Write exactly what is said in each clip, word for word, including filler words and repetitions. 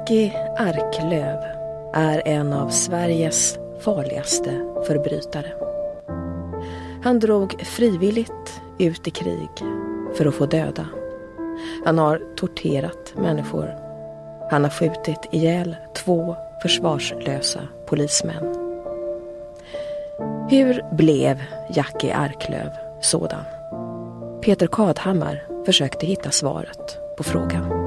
Jackie Arklöv är en av Sveriges farligaste förbrytare. Han drog frivilligt ut i krig för att få döda. Han har torterat människor. Han har skjutit ihjäl två försvarslösa polismän. Hur blev Jackie Arklöv sådan? Peter Kadhammar försökte hitta svaret på frågan.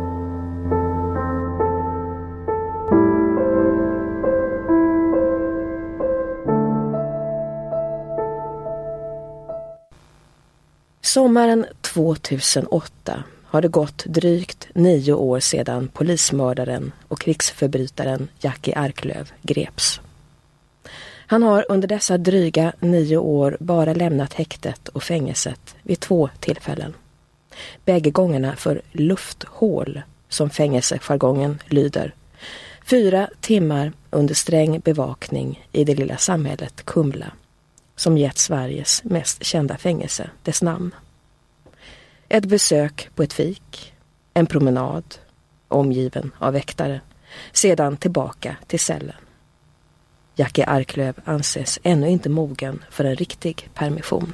Sommaren tvåtusenåtta har det gått drygt nio år sedan polismördaren och krigsförbrytaren Jackie Arklöv greps. Han har under dessa dryga nio år bara lämnat häktet och fängelset vid två tillfällen. Bägge gångerna för lufthål, som fängelsejargongen lyder. Fyra timmar under sträng bevakning i det lilla samhället Kumla, som gett Sveriges mest kända fängelse dess namn. Ett besök på ett fik, en promenad, omgiven av väktare, sedan tillbaka till cellen. Jackie Arklöv anses ännu inte mogen för en riktig permission.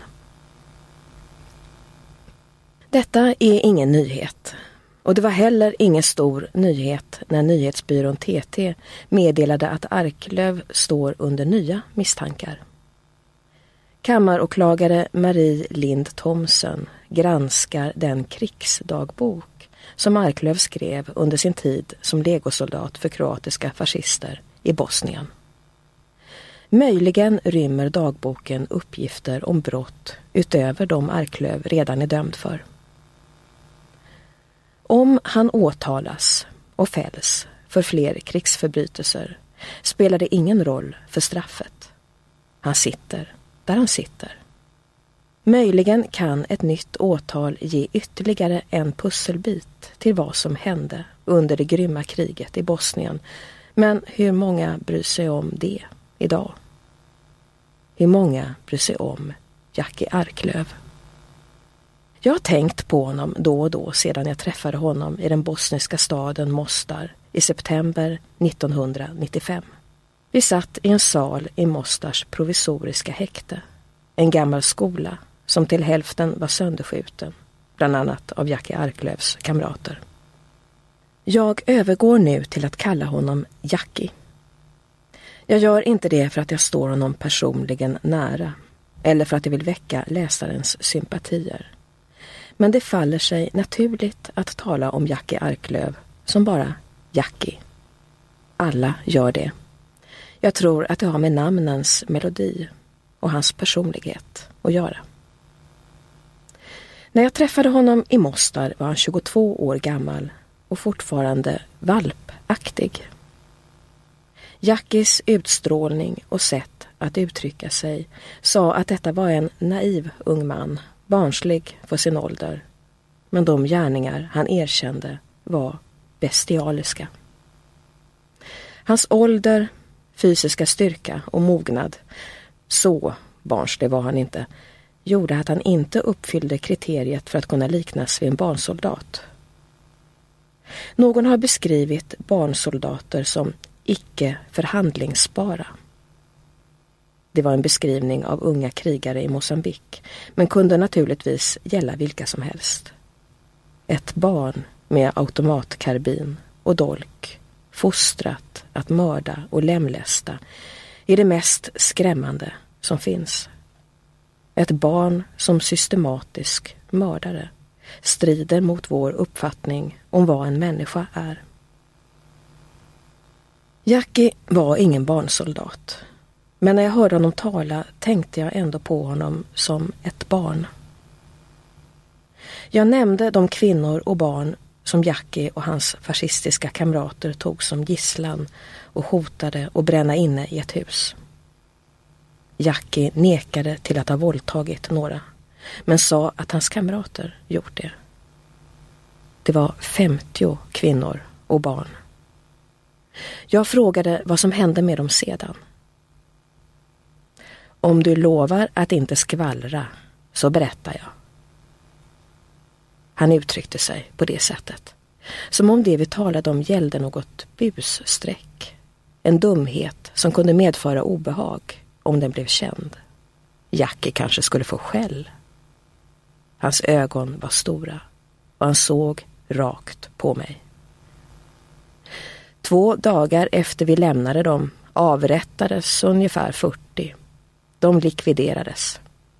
Detta är ingen nyhet, och det var heller ingen stor nyhet när nyhetsbyrån T T meddelade att Arklöv står under nya misstankar. Kammaråklagare Marie Lind Thomsen granskar den krigsdagbok som Arklöv skrev under sin tid som legosoldat för kroatiska fascister i Bosnien. Möjligen rymmer dagboken uppgifter om brott utöver de Arklöv redan är dömd för. Om han åtalas och fälls för fler krigsförbrytelser spelar det ingen roll för straffet. Han sitter där han sitter. Möjligen kan ett nytt åtal ge ytterligare en pusselbit till vad som hände under det grymma kriget i Bosnien. Men hur många bryr sig om det idag? Hur många bryr sig om Jackie Arklöv? Jag har tänkt på honom då och då sedan jag träffade honom i den bosniska staden Mostar i september nittonhundranittiofem. Vi satt i en sal i Mostars provisoriska häkte. En gammal skola som till hälften var sönderskjuten, bland annat av Jackie Arklövs kamrater. Jag övergår nu till att kalla honom Jackie. Jag gör inte det för att jag står honom personligen nära eller för att jag vill väcka läsarens sympatier. Men det faller sig naturligt att tala om Jackie Arklöv som bara Jackie. Alla gör det. Jag tror att det har med namnens melodi och hans personlighet att göra. När jag träffade honom i Mostar var han tjugotvå år gammal och fortfarande valpaktig. Jackies utstrålning och sätt att uttrycka sig sa att detta var en naiv ung man, barnslig för sin ålder. Men de gärningar han erkände var bestialiska. Hans ålder, fysiska styrka och mognad, så barnslig var han inte, gjorde att han inte uppfyllde kriteriet för att kunna liknas vid en barnsoldat. Någon har beskrivit barnsoldater som icke förhandlingsbara. Det var en beskrivning av unga krigare i Mosambik, men kunde naturligtvis gälla vilka som helst. Ett barn med automatkarbin och dolk, fostrat att mörda och lemlästa, är det mest skrämmande som finns. Ett barn som systematisk mördare strider mot vår uppfattning om vad en människa är. Jackie var ingen barnsoldat, men när jag hörde honom tala tänkte jag ändå på honom som ett barn. Jag nämnde de kvinnor och barn som Jackie och hans fascistiska kamrater tog som gisslan och hotade att bränna inne i ett hus. Jackie nekade till att ha våldtagit några, men sa att hans kamrater gjort det. Det var femtio kvinnor och barn. Jag frågade vad som hände med dem sedan. Om du lovar att inte skvallra, så berättar jag. Han uttryckte sig på det sättet. Som om det vi talade om gällde något bussträck. En dumhet som kunde medföra obehag om den blev känd. Jackie kanske skulle få skäll. Hans ögon var stora och han såg rakt på mig. Två dagar efter vi lämnade dem avrättades ungefär fyrtio. De likviderades.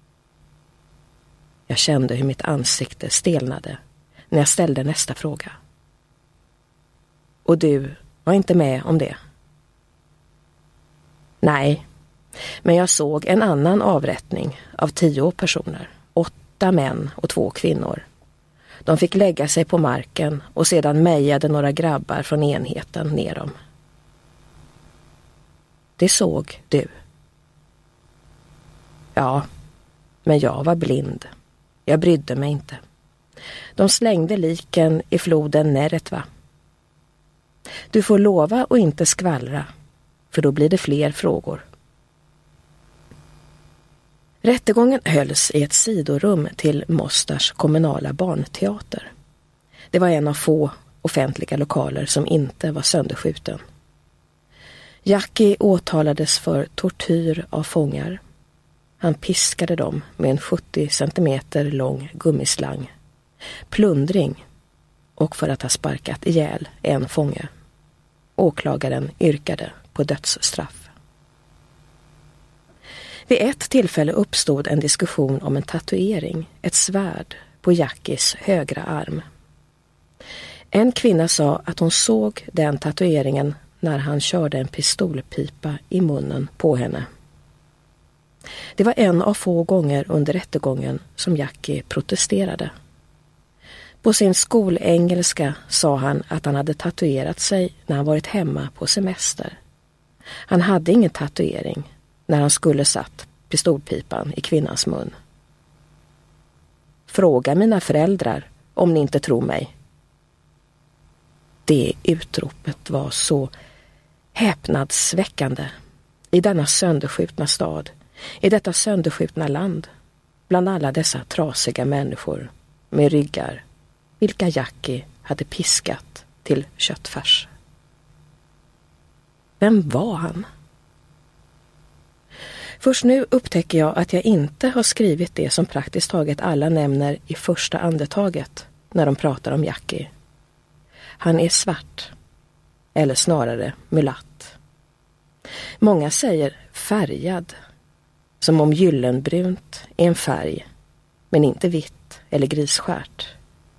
Jag kände hur mitt ansikte stelnade när jag ställde nästa fråga. Och du var inte med om det? Nej, men jag såg en annan avrättning av tio personer. Åtta män och två kvinnor. De fick lägga sig på marken och sedan mejade några grabbar från enheten ner dem. Det såg du. Ja, men jag var blind. Jag brydde mig inte. De slängde liken i floden Neretva. Du får lova att inte skvallra, för då blir det fler frågor. Rättegången hölls i ett sidorum till Mostars kommunala barnteater. Det var en av få offentliga lokaler som inte var sönderskjuten. Jackie åtalades för tortyr av fångar. Han piskade dem med en sjuttio centimeter lång gummislang. Plundring och för att ha sparkat ihjäl en fånge. Åklagaren yrkade på dödsstraff. Vid ett tillfälle uppstod en diskussion om en tatuering, ett svärd, på Jackies högra arm. En kvinna sa att hon såg den tatueringen när han körde en pistolpipa i munnen på henne. Det var en av få gånger under rättegången som Jackie protesterade. På sin skolengelska sa han att han hade tatuerat sig när han varit hemma på semester. Han hade ingen tatuering när han skulle satt pistolpipan i kvinnans mun. Fråga mina föräldrar om ni inte tror mig. Det utropet var så häpnadsväckande i denna sönderskjutna stad, i detta sönderskjutna land, bland alla dessa trasiga människor med ryggar, vilka Jackie hade piskat till köttfärs. Vem var han? Först nu upptäcker jag att jag inte har skrivit det som praktiskt taget alla nämner i första andetaget när de pratar om Jackie. Han är svart, eller snarare mulatt. Många säger färgad, som om gyllenbrunt är en färg, men inte vitt eller grisskärt.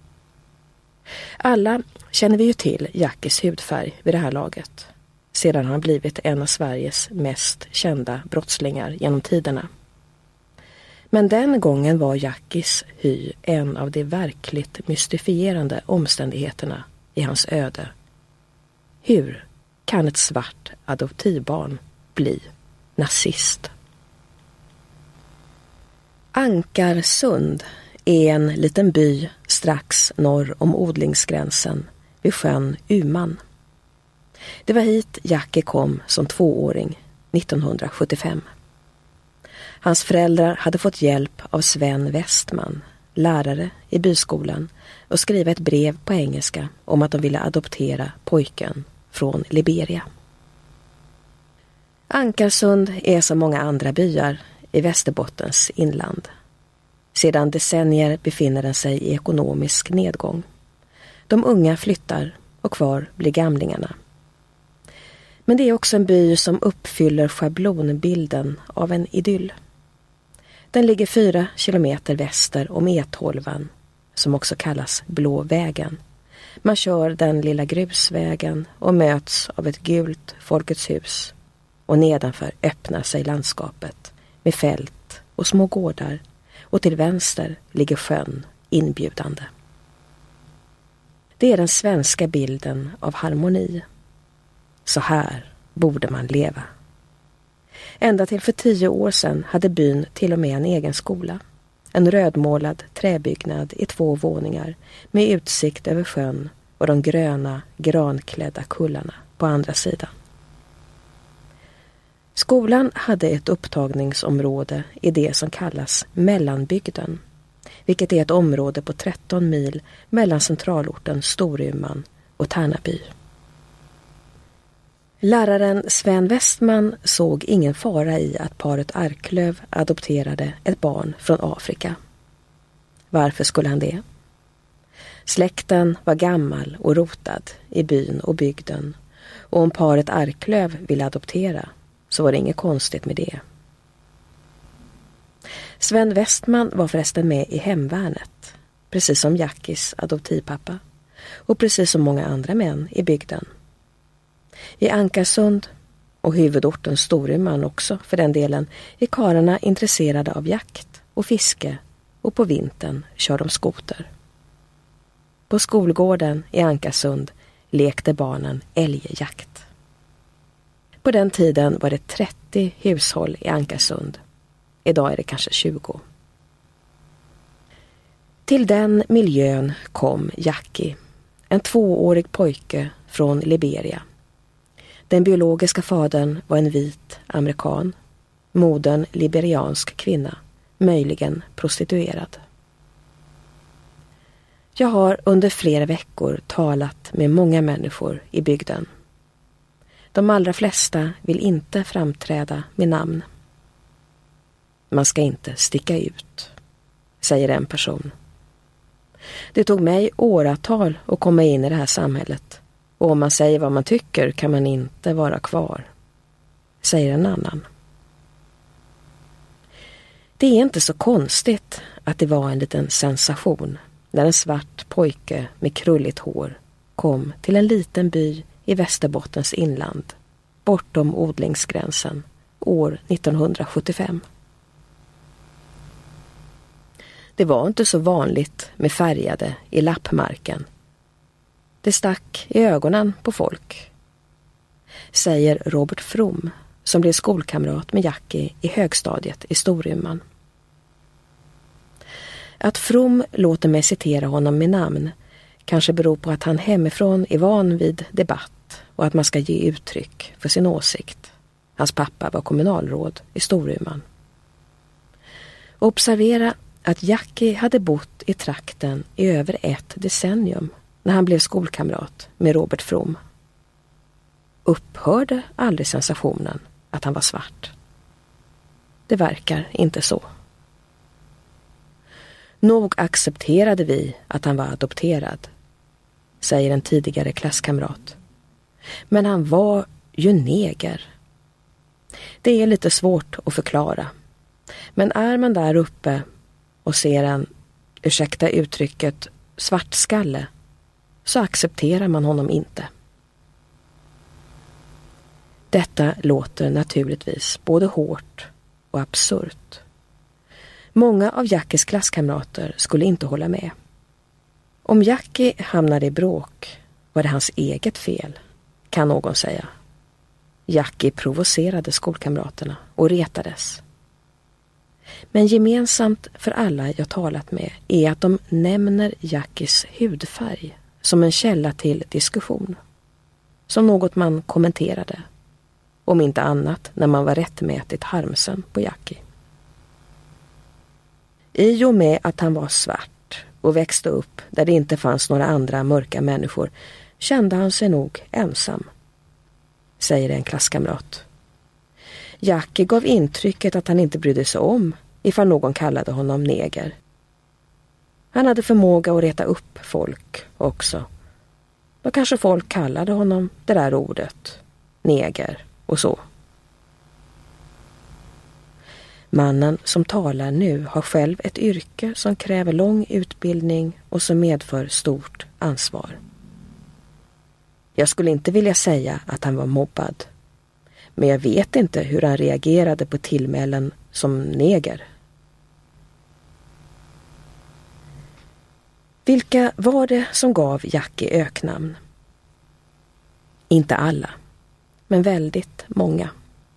Alla känner vi ju till Jackies hudfärg vid det här laget, sedan han blivit en av Sveriges mest kända brottslingar genom tiderna. Men den gången var Jackies hy en av de verkligt mystifierande omständigheterna i hans öde. Hur kan ett svart adoptivbarn bli nazist? Ankarsund är en liten by strax norr om odlingsgränsen vid sjön Uman. Det var hit Jackie kom som tvååring nittonhundrasjuttiofem. Hans föräldrar hade fått hjälp av Sven Westman, lärare i byskolan, och skriva ett brev på engelska om att de ville adoptera pojken från Liberia. Ankarsund är som många andra byar i Västerbottens inland. Sedan decennier befinner den sig i ekonomisk nedgång. De unga flyttar och kvar blir gamlingarna. Men det är också en by som uppfyller schablonbilden av en idyll. Den ligger fyra kilometer väster om E tolv, som också kallas Blå vägen. Man kör den lilla grusvägen och möts av ett gult Folkets hus. Och nedanför öppnar sig landskapet med fält och små gårdar, och till vänster ligger sjön inbjudande. Det är den svenska bilden av harmoni. Så här borde man leva. Ända till för tio år sedan hade byn till och med en egen skola. En rödmålad träbyggnad i två våningar med utsikt över sjön och de gröna, granklädda kullarna på andra sidan. Skolan hade ett upptagningsområde i det som kallas Mellanbygden. vilket är ett område på tretton mil mellan centralorten Storuman och Tärnaby. Läraren Sven Westman såg ingen fara i att paret Arklöv adopterade ett barn från Afrika. Varför skulle han det? Släkten var gammal och rotad i byn och bygden, och om paret Arklöv ville adoptera så var det inget konstigt med det. Sven Westman var förresten med i hemvärnet, precis som Jackis adoptivpappa och precis som många andra män i bygden. I Ankarsund och huvudorten Storuman också för den delen är karlarna intresserade av jakt och fiske, och på vintern kör de skoter. På skolgården i Ankarsund lekte barnen älgjakt. På den tiden var det trettio hushåll i Ankarsund. Idag är det kanske tjugo. Till den miljön kom Jackie, en tvåårig pojke från Liberia. Den biologiska fadern var en vit amerikan, modern liberiansk kvinna, möjligen prostituerad. Jag har under flera veckor talat med många människor i bygden. De allra flesta vill inte framträda med namn. Man ska inte sticka ut, säger en person. Det tog mig åratal att komma in i det här samhället, och om man säger vad man tycker kan man inte vara kvar, säger en annan. Det är inte så konstigt att det var en liten sensation när en svart pojke med krulligt hår kom till en liten by i Västerbottens inland, bortom odlingsgränsen, år nittonhundrasjuttiofem. Det var inte så vanligt med färgade i lappmarken. Det stack i ögonen på folk, säger Robert From, som blev skolkamrat med Jackie i högstadiet i Storuman. Att From låter mig citera honom med namn kanske beror på att han hemifrån är van vid debatt och att man ska ge uttryck för sin åsikt. Hans pappa var kommunalråd i Storuman. Observera att Jackie hade bott i trakten i över ett decennium när han blev skolkamrat med Robert From. Upphörde aldrig sensationen att han var svart? Det verkar inte så. Nog accepterade vi att han var adopterad, säger en tidigare klasskamrat. Men han var ju neger. Det är lite svårt att förklara. Men är man där uppe och ser en, ursäkta uttrycket, svartskalle, så accepterar man honom inte. Detta låter naturligtvis både hårt och absurt. Många av Jackies klasskamrater skulle inte hålla med. Om Jackie hamnade i bråk var det hans eget fel, kan någon säga. Jackie provocerade skolkamraterna och retades. Men gemensamt för alla jag talat med är att de nämner Jackies hudfärg som en källa till diskussion. Som något man kommenterade. Om inte annat när man var rättmätigt harmsen på Jackie. I och med att han var svart och växte upp där det inte fanns några andra mörka människor kände han sig nog ensam, säger en klasskamrat. Jackie gav intrycket att han inte brydde sig om ifall någon kallade honom neger. Han hade förmåga att reta upp folk också. Då kanske folk kallade honom det där ordet, neger och så. Mannen som talar nu har själv ett yrke som kräver lång utbildning och som medför stort ansvar. Jag skulle inte vilja säga att han var mobbad, men jag vet inte hur han reagerade på tillmälen som neger. Vilka var det som gav Jackie öknamn? Inte alla, men väldigt många.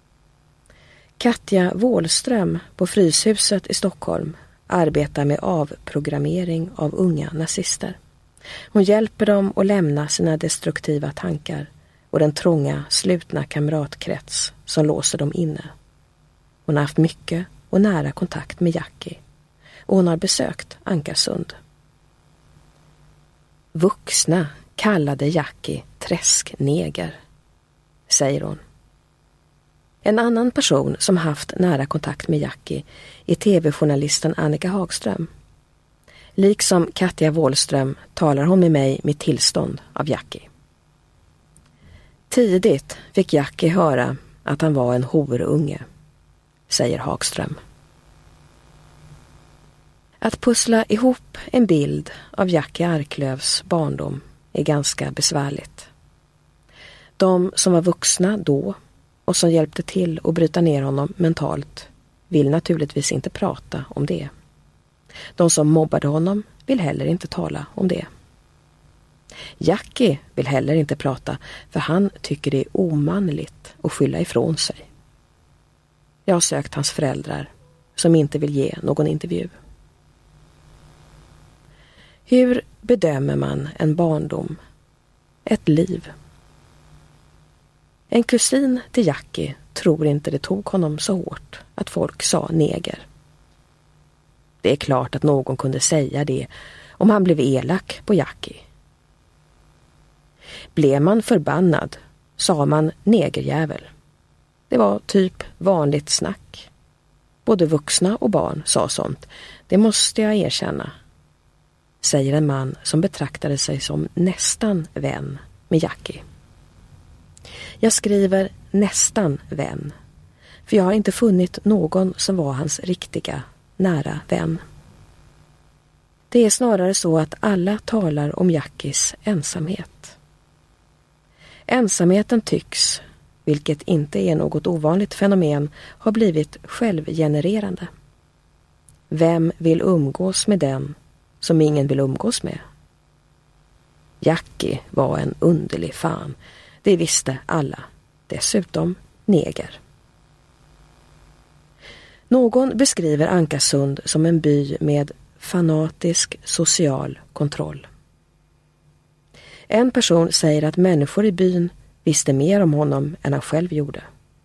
Katja Wåhlström på Fryshuset i Stockholm arbetar med avprogrammering av unga nazister. Hon hjälper dem att lämna sina destruktiva tankar och den trånga, slutna kamratkrets som låser dem inne. Hon har haft mycket och nära kontakt med Jackie och hon har besökt Ankarsund. Vuxna kallade Jackie träskneger, säger hon. En annan person som haft nära kontakt med Jackie är tv-journalisten Annika Hagström. Liksom Katja Wåhlström talar hon med mig med tillstånd av Jackie. Tidigt fick Jackie höra att han var en horunge, säger Hagström. Att pussla ihop en bild av Jackie Arklövs barndom är ganska besvärligt. De som var vuxna då och som hjälpte till att bryta ner honom mentalt vill naturligtvis inte prata om det. De som mobbade honom vill heller inte tala om det. Jackie vill heller inte prata för han tycker det är omanligt att skylla ifrån sig. Jag har sökt hans föräldrar som inte vill ge någon intervju. Hur bedömer man en barndom? Ett liv? En kusin till Jackie tror inte det tog honom så hårt att folk sa neger. Det är klart att någon kunde säga det om han blev elak på Jackie. Blev man förbannad sa man negerjävel. Det var typ vanligt snack. Både vuxna och barn sa sånt. Det måste jag erkänna, säger en man som betraktade sig som nästan vän med Jackie. Jag skriver nästan vän, för jag har inte funnit någon som var hans riktiga, nära vän. Det är snarare så att alla talar om Jackies ensamhet. Ensamheten tycks, vilket inte är något ovanligt fenomen, ha blivit självgenererande. Vem vill umgås med den som ingen vill umgås med? Jackie var en underlig fan. Det visste alla. Dessutom neger. Någon beskriver Ankarsund som en by med fanatisk social kontroll. En person säger att människor i byn visste mer om honom än han själv gjorde.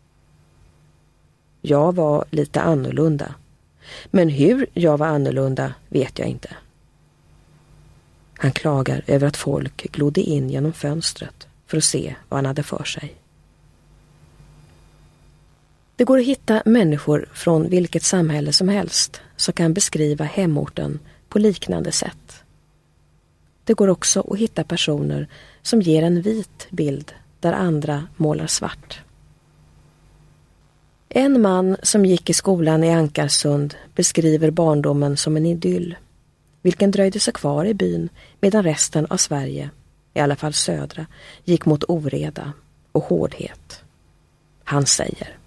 Jag var lite annorlunda. Men hur jag var annorlunda vet jag inte. Han klagar över att folk glodde in genom fönstret för att se vad han hade för sig. Det går att hitta människor från vilket samhälle som helst som kan beskriva hemorten på liknande sätt. Det går också att hitta personer som ger en vit bild där andra målar svart. En man som gick i skolan i Ankarsund beskriver barndomen som en idyll, vilken dröjde sig kvar i byn medan resten av Sverige, i alla fall södra, gick mot oreda och hårdhet. Han säger: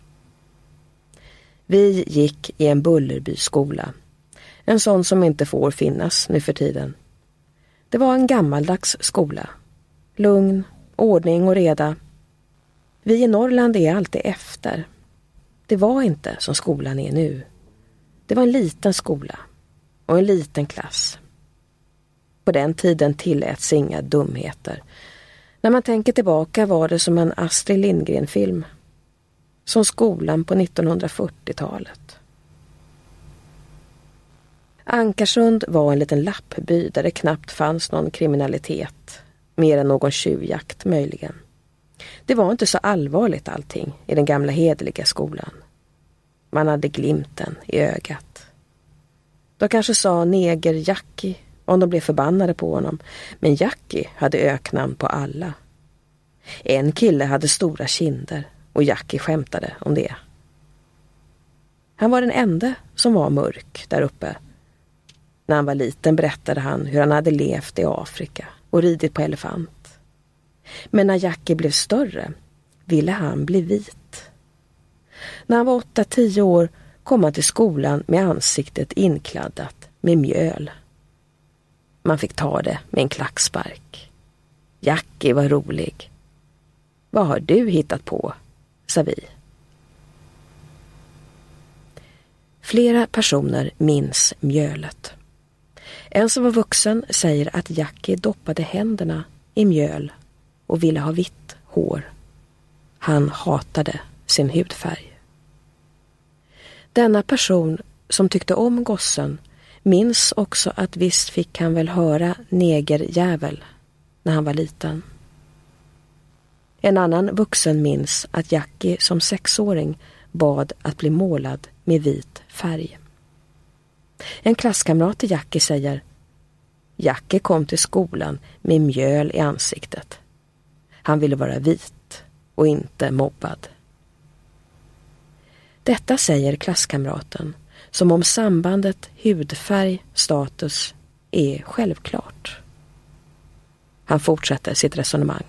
Vi gick i en Bullerbyskola, en sån som inte får finnas nu för tiden. Det var en gammaldags skola. Lugn, ordning och reda. Vi i Norrland är alltid efter. Det var inte som skolan är nu. Det var en liten skola och en liten klass. På den tiden tilläts inga dumheter. När man tänker tillbaka var det som en Astrid Lindgren-film. Som skolan på nittonhundrafyrtiotalet. Ankarsund var en liten lappby där det knappt fanns någon kriminalitet. Mer än någon tjuvjakt möjligen. Det var inte så allvarligt allting i den gamla hederliga skolan. Man hade glimten i ögat. De kanske sa neger Jackie om de blev förbannade på honom. Men Jackie hade öknamn på alla. En kille hade stora kinder och Jackie skämtade om det. Han var den enda som var mörk där uppe. När han var liten berättade han hur han hade levt i Afrika och ridit på elefant. Men när Jackie blev större ville han bli vit. När han var åtta tio år kom han till skolan med ansiktet inkladdat med mjöl. Man fick ta det med en klackspark. Jackie var rolig. Vad har du hittat på? Sa vi. Flera personer minns mjölet. En som var vuxen säger att Jackie doppade händerna i mjöl och ville ha vitt hår. Han hatade sin hudfärg. Denna person som tyckte om gossen Minns också att visst fick han väl höra negerjävel när han var liten. En annan vuxen minns att Jackie som sexåring bad att bli målad med vit färg. En klasskamrat till Jackie säger: Jackie kom till skolan med mjöl i ansiktet. Han ville vara vit och inte mobbad. Detta säger klasskamraten som om sambandet hudfärg-status är självklart. Han fortsätter sitt resonemang.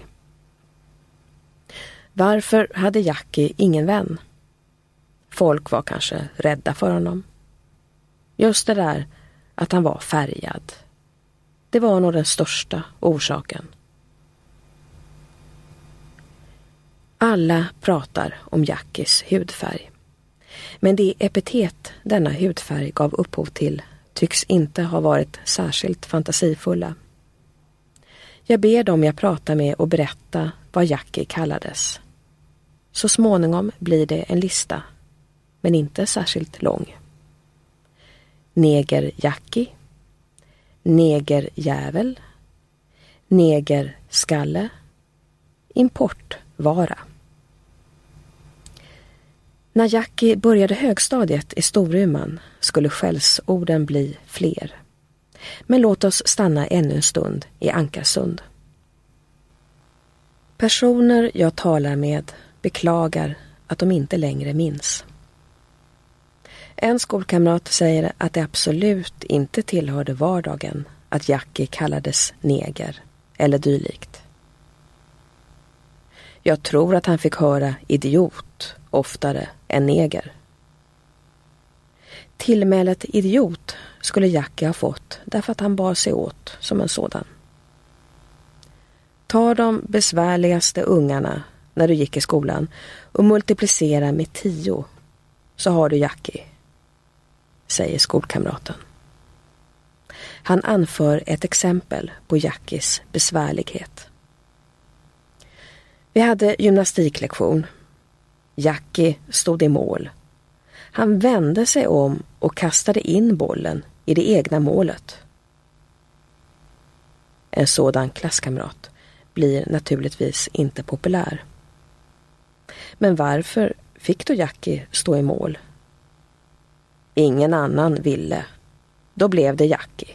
Varför hade Jackie ingen vän? Folk var kanske rädda för honom. Just det där att han var färgad. Det var nog den största orsaken. Alla pratar om Jackies hudfärg. Men det epitet denna hudfärg gav upphov till tycks inte ha varit särskilt fantasifulla. Jag ber dem jag pratar med att berätta vad Jackie kallades. Så småningom blir det en lista, men inte särskilt lång. Neger Jackie, negerjävel, negerskalle, importvara. När Jackie började högstadiet i Storuman skulle skällsorden bli fler. Men låt oss stanna ännu en stund i Ankarsund. Personer jag talar med beklagar att de inte längre minns. En skolkamrat säger att det absolut inte tillhörde vardagen att Jackie kallades neger eller dylikt. Jag tror att han fick höra idiot oftare än neger. Tillmälet idiot skulle Jackie ha fått därför att han bar sig åt som en sådan. Ta de besvärligaste ungarna när du gick i skolan och multiplicera med tio, så har du Jackie, säger skolkamraten. Han anför ett exempel på Jackies besvärlighet. Vi hade gymnastiklektion. Jackie stod i mål. Han vände sig om och kastade in bollen i det egna målet. En sådan klasskamrat blir naturligtvis inte populär. Men varför fick då Jackie stå i mål? Ingen annan ville. Då blev det Jackie.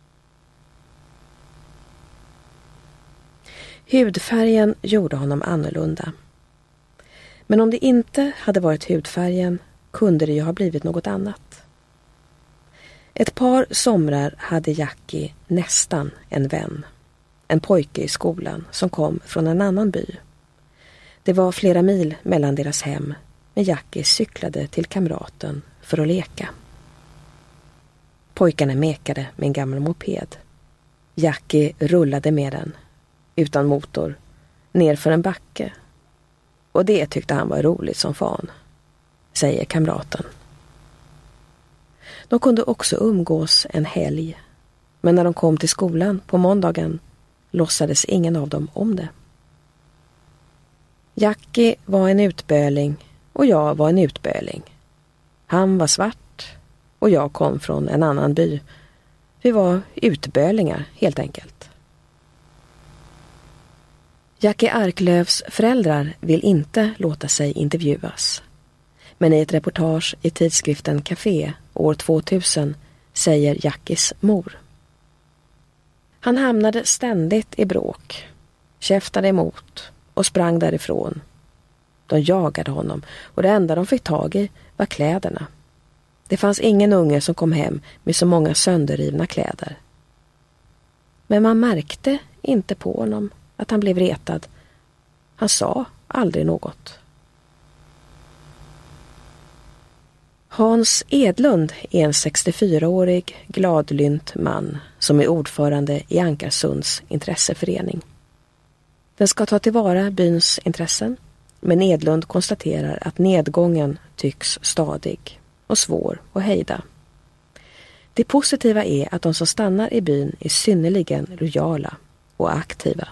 Hudfärgen gjorde honom annorlunda. Men om det inte hade varit hudfärgen kunde det ju ha blivit något annat. Ett par somrar hade Jackie nästan en vän. En pojke i skolan som kom från en annan by. Det var flera mil mellan deras hem, men Jackie cyklade till kamraten för att leka. Pojkarna mekade med en gammal moped. Jackie rullade med den, utan motor, ner för en backe. Och det tyckte han var roligt som fan, säger kamraten. De kunde också umgås en helg, men när de kom till skolan på måndagen låtsades ingen av dem om det. Jackie var en utböling och jag var en utböling. Han var svart och jag kom från en annan by. Vi var utbölingar helt enkelt. Jackie Arklövs föräldrar vill inte låta sig intervjuas. Men i ett reportage i tidskriften Café år tvåtusen säger Jackies mor: han hamnade ständigt i bråk, käftade emot och sprang därifrån. De jagade honom och det enda de fick tag i var kläderna. Det fanns ingen unge som kom hem med så många sönderrivna kläder. Men man märkte inte på honom att han blev retad. Han sa aldrig något. Hans Edlund är en sextiofyraårig gladlynt man som är ordförande i Ankarsunds intresseförening. Den ska ta tillvara byns intressen, men Edlund konstaterar att nedgången tycks stadig och svår att hejda. Det positiva är att de som stannar i byn är synnerligen lojala och aktiva.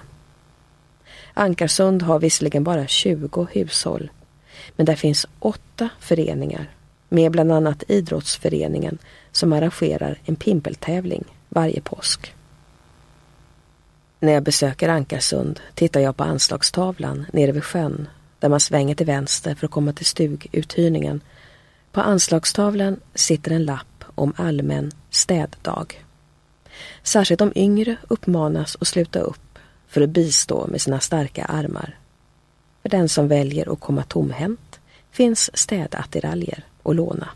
Ankarsund har visserligen bara tjugo hushåll, men där finns åtta föreningar med bland annat idrottsföreningen som arrangerar en pimpeltävling varje påsk. När jag besöker Ankarsund tittar jag på anslagstavlan nere vid sjön där man svänger till vänster för att komma till stuguthyrningen. På anslagstavlan sitter en lapp om allmän städdag. Särskilt de yngre uppmanas att sluta upp för att bistå med sina starka armar. För den som väljer att komma tomhänt finns städattiraljer att låna.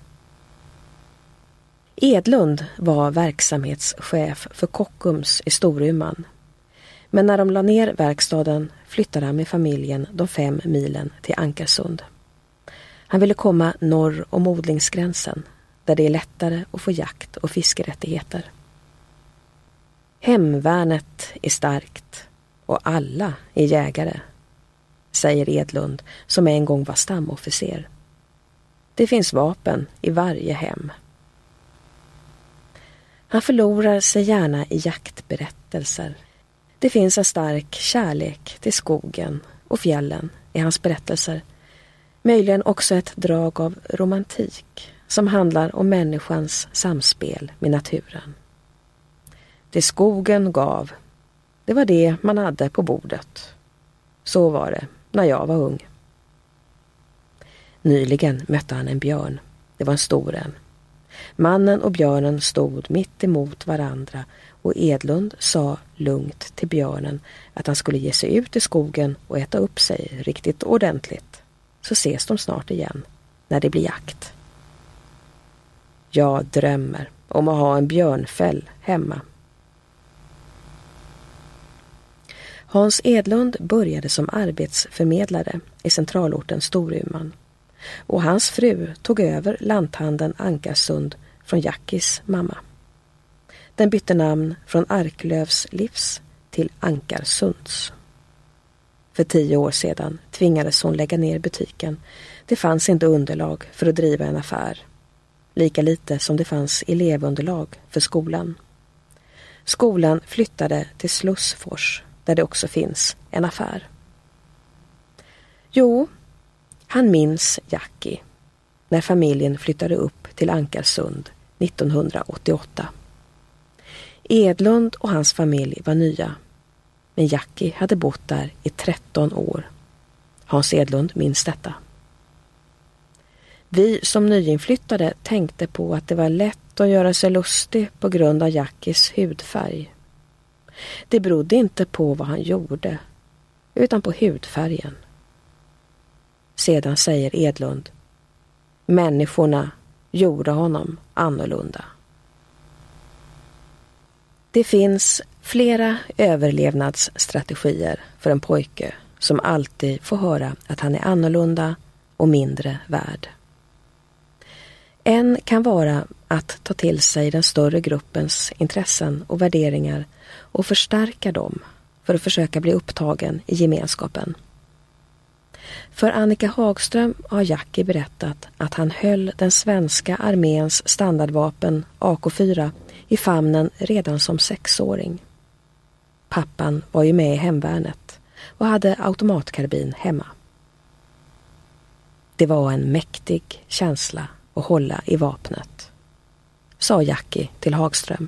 Edlund var verksamhetschef för Kockums i Storuman. Men när de la ner verkstaden flyttade han med familjen de fem milen till Ankarsund. Han ville komma norr om odlingsgränsen där det är lättare att få jakt- och fiskerättigheter. Hemvärnet är starkt och alla är jägare, säger Edlund som en gång var stamofficer. Det finns vapen i varje hem. Han förlorar sig gärna i jaktberättelser. Det finns en stark kärlek till skogen och fjällen i hans berättelser. Möjligen också ett drag av romantik som handlar om människans samspel med naturen. Det skogen gav, det var det man hade på bordet. Så var det när jag var ung. Nyligen mötte han en björn. Det var en stor en. Mannen och björnen stod mitt emot varandra och Edlund sa lugnt till björnen att han skulle ge sig ut i skogen och äta upp sig riktigt ordentligt. Så ses de snart igen när det blir jakt. Jag drömmer om att ha en björnfäll hemma. Hans Edlund började som arbetsförmedlare i centralorten Storuman och hans fru tog över lanthandeln Ankarsund från Jackis mamma. Den bytte namn från Arklövs livs till Ankarsunds. För tio år sedan tvingades hon lägga ner butiken. Det fanns inte underlag för att driva en affär. Lika lite som det fanns elevunderlag för skolan. Skolan flyttade till Slussfors där det också finns en affär. Jo, han minns Jackie när familjen flyttade upp till Ankarsund nittonhundraåttioåtta. Edlund och hans familj var nya, men Jackie hade bott där i tretton år. Hans Edlund minns detta. Vi som nyinflyttade tänkte på att det var lätt att göra sig lustig på grund av Jackies hudfärg. Det berodde inte på vad han gjorde, utan på hudfärgen. Sedan säger Edlund, människorna gjorde honom annorlunda. Det finns flera överlevnadsstrategier för en pojke som alltid får höra att han är annorlunda och mindre värd. En kan vara att ta till sig den större gruppens intressen och värderingar och förstärka dem för att försöka bli upptagen i gemenskapen. För Annika Hagström har Jackie berättat att han höll den svenska arméns standardvapen A K fyra i famnen redan som sexåring. Pappan var ju med i hemvärnet och hade automatkarbin hemma. Det var en mäktig känsla att hålla i vapnet, sa Jackie till Hagström.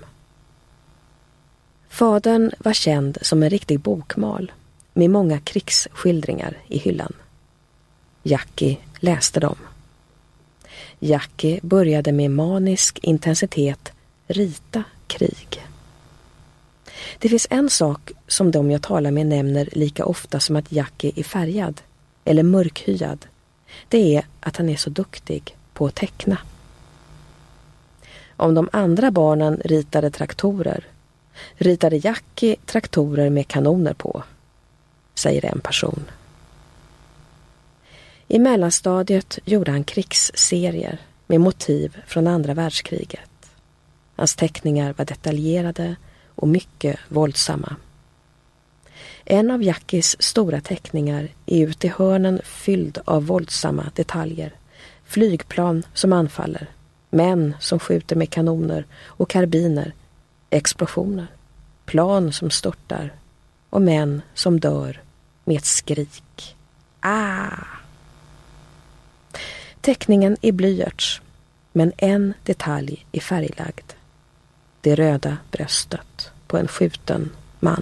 Fadern var känd som en riktig bokmal med många krigsskildringar i hyllan. Jackie läste dem. Jackie började med manisk intensitet rita krig. Det finns en sak som de jag talar med nämner lika ofta som att Jackie är färgad eller mörkhyad. Det är att han är så duktig på att teckna. Om de andra barnen ritade traktorer, ritade Jackie traktorer med kanoner på, säger en person. I mellanstadiet gjorde han krigsserier med motiv från andra världskriget. Hans teckningar var detaljerade och mycket våldsamma. En av Jackies stora teckningar är ut i hörnen fylld av våldsamma detaljer. Flygplan som anfaller, män som skjuter med kanoner och karbiner, explosioner, plan som störtar och män som dör med ett skrik. Ah! Teckningen är blyerts Men en detalj är färglagd. Det röda bröstet på en skjuten man.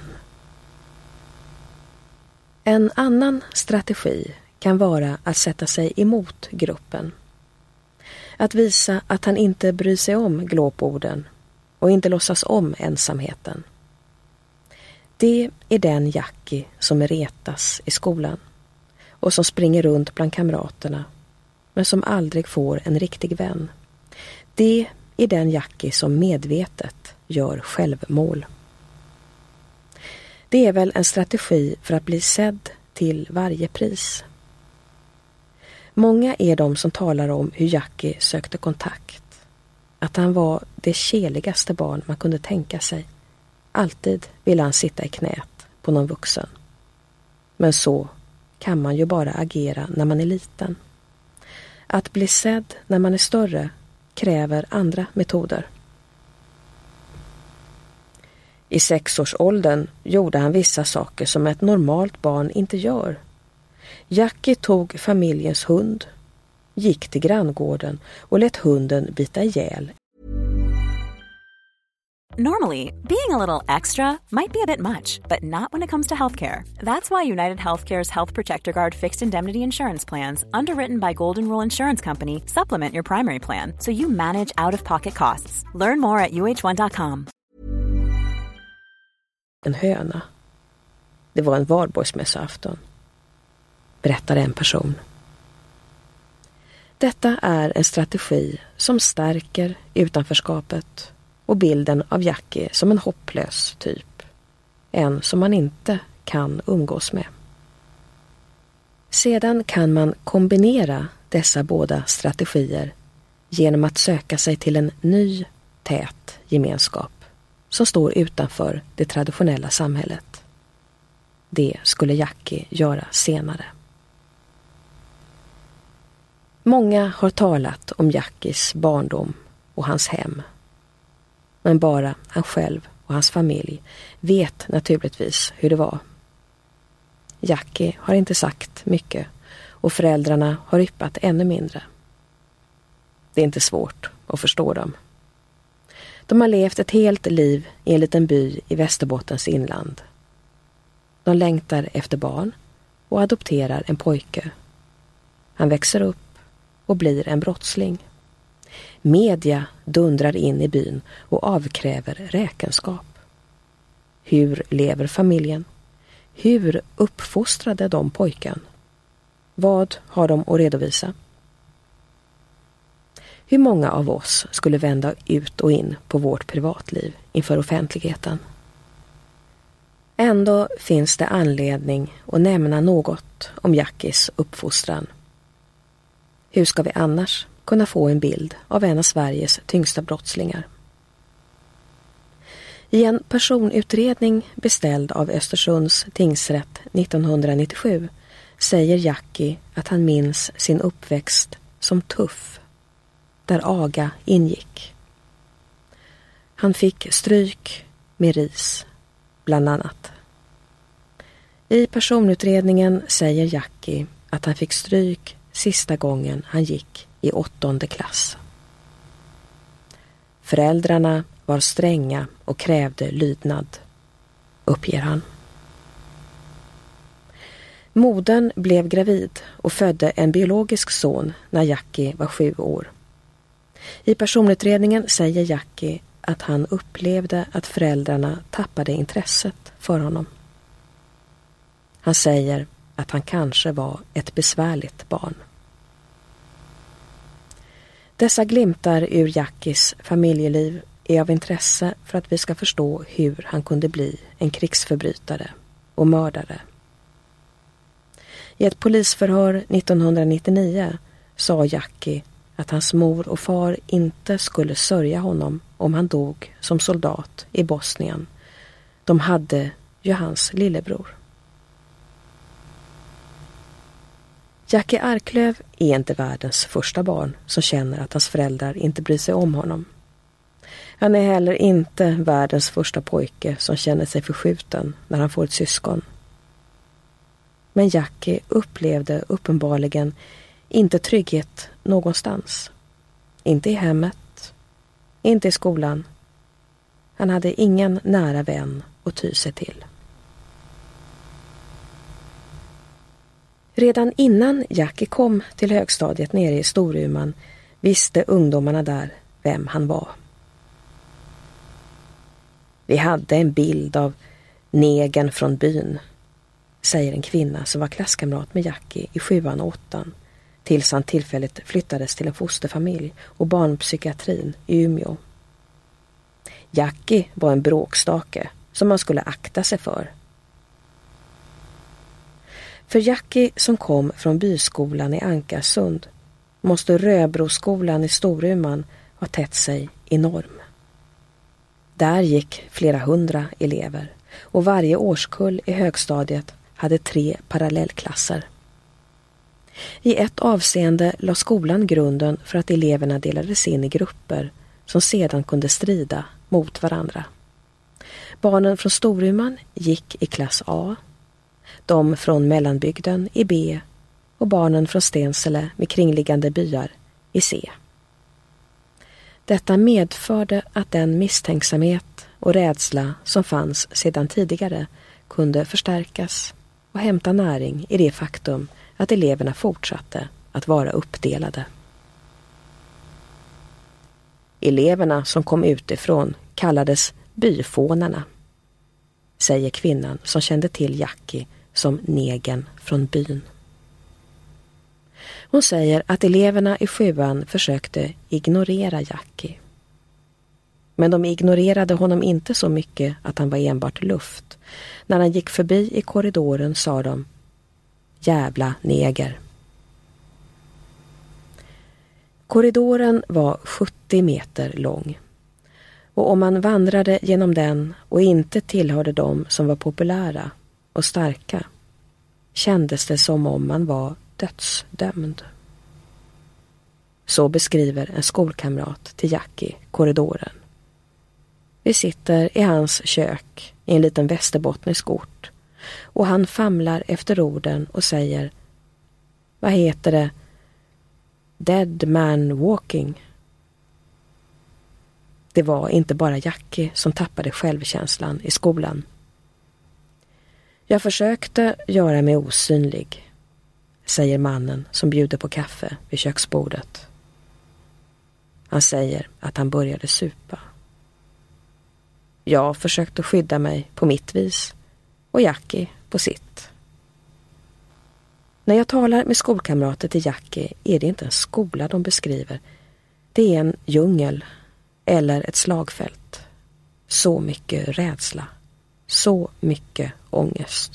En annan strategi kan vara att sätta sig emot gruppen. Att visa att han inte bryr sig om glåporden och inte låtsas om ensamheten. Det är den Jackie som retas i skolan och som springer runt bland kamraterna men som aldrig får en riktig vän. Det är den Jackie som medvetet gör självmål. Det är väl en strategi för att bli sedd till varje pris. Många är de som talar om hur Jackie sökte kontakt. Att han var det keligaste barn man kunde tänka sig. Alltid ville han sitta i knät på någon vuxen. Men så kan man ju bara agera när man är liten. Att bli sedd när man är större kräver andra metoder. I sexårsåldern gjorde han vissa saker som ett normalt barn inte gör. Jackie tog familjens hund, gick till granngården och lät hunden bita ihjäl. Normally, being a little extra might be a bit much, but not when it comes to healthcare. That's why United Healthcare's Health Protector Guard fixed indemnity insurance plans, underwritten by Golden Rule Insurance Company, supplement your primary plan so you manage out-of-pocket costs. Learn more at U H one dot com. En höna. Det var en valborgsmässoafton, berättar en person. Detta är en strategi som stärker utanförskapet och bilden av Jackie som en hopplös typ. En som man inte kan umgås med. Sedan kan man kombinera dessa båda strategier genom att söka sig till en ny, tät gemenskap som står utanför det traditionella samhället. Det skulle Jackie göra senare. Många har talat om Jackies barndom och hans hem. Men bara han själv och hans familj vet naturligtvis hur det var. Jackie har inte sagt mycket och föräldrarna har yppat ännu mindre. Det är inte svårt att förstå dem. De har levt ett helt liv i en liten by i Västerbottens inland. De längtar efter barn och adopterar en pojke. Han växer upp och blir en brottsling. Media dundrar in i byn och avkräver räkenskap. Hur lever familjen? Hur uppfostrade de pojken? Vad har de att redovisa? Hur många av oss skulle vända ut och in på vårt privatliv inför offentligheten? Ändå finns det anledning att nämna något om Jackies uppfostran. Hur ska vi annars kunna få en bild av en av Sveriges tyngsta brottslingar? I en personutredning beställd av Östersunds tingsrätt nittonhundranittiosju säger Jackie att han minns sin uppväxt som tuff, där aga ingick. Han fick stryk med ris, bland annat. I personutredningen säger Jackie att han fick stryk sista gången han gick i åttonde klass. Föräldrarna var stränga och krävde lydnad, uppger han. Modern blev gravid och födde en biologisk son när Jackie var sju år. I personutredningen säger Jackie att han upplevde att föräldrarna tappade intresset för honom. Han säger att han kanske var ett besvärligt barn. Dessa glimtar ur Jackies familjeliv är av intresse för att vi ska förstå hur han kunde bli en krigsförbrytare och mördare. I ett polisförhör nittonhundranittionio sa Jackie att hans mor och far inte skulle sörja honom om han dog som soldat i Bosnien. De hade ju hans lillebror. Jackie Arklöv är inte världens första barn som känner att hans föräldrar inte bryr sig om honom. Han är heller inte världens första pojke som känner sig förskjuten när han får ett syskon. Men Jackie upplevde uppenbarligen inte trygghet någonstans. Inte i hemmet, inte i skolan. Han hade ingen nära vän att ty sig till. Redan innan Jackie kom till högstadiet nere i Storuman visste ungdomarna där vem han var. Vi hade en bild av negern från byn, säger en kvinna som var klasskamrat med Jackie i sjuan och åttan tills han tillfälligt flyttades till en fosterfamilj och barnpsykiatrin i Umeå. Jackie var en bråkstake som man skulle akta sig för. För Jackie som kom från byskolan i Ankarsund måste Röbroskolan i Storuman ha tätt sig enorm. Där gick flera hundra elever och varje årskull i högstadiet hade tre parallellklasser. I ett avseende la skolan grunden för att eleverna delades in i grupper som sedan kunde strida mot varandra. Barnen från Storuman gick i klass A, de från mellanbygden i B och barnen från Stensele med kringliggande byar i C. Detta medförde att den misstänksamhet och rädsla som fanns sedan tidigare kunde förstärkas och hämta näring i det faktum att eleverna fortsatte att vara uppdelade. Eleverna som kom utifrån kallades byfånarna, säger kvinnan som kände till Jackie som negern från byn. Hon säger att eleverna i sjuan försökte ignorera Jackie. Men de ignorerade honom inte så mycket att han var enbart luft. När han gick förbi i korridoren sa de: jävla neger. Korridoren var sjuttio meter lång. Och om man vandrade genom den och inte tillhörde dem som var populära och starka, kändes det som om man var dödsdömd. Så beskriver en skolkamrat till Jackie korridoren. Vi sitter i hans kök i en liten västerbottnisk ort och han famlar efter orden och säger: vad heter det? Dead man walking. Det var inte bara Jackie som tappade självkänslan i skolan. Jag försökte göra mig osynlig, säger mannen som bjuder på kaffe vid köksbordet. Han säger att han började supa. Jag försökte skydda mig på mitt vis och Jackie på sitt. När jag talar med skolkamrater till Jackie är det inte en skola de beskriver. Det är en djungel eller ett slagfält. Så mycket rädsla. Så mycket ångest.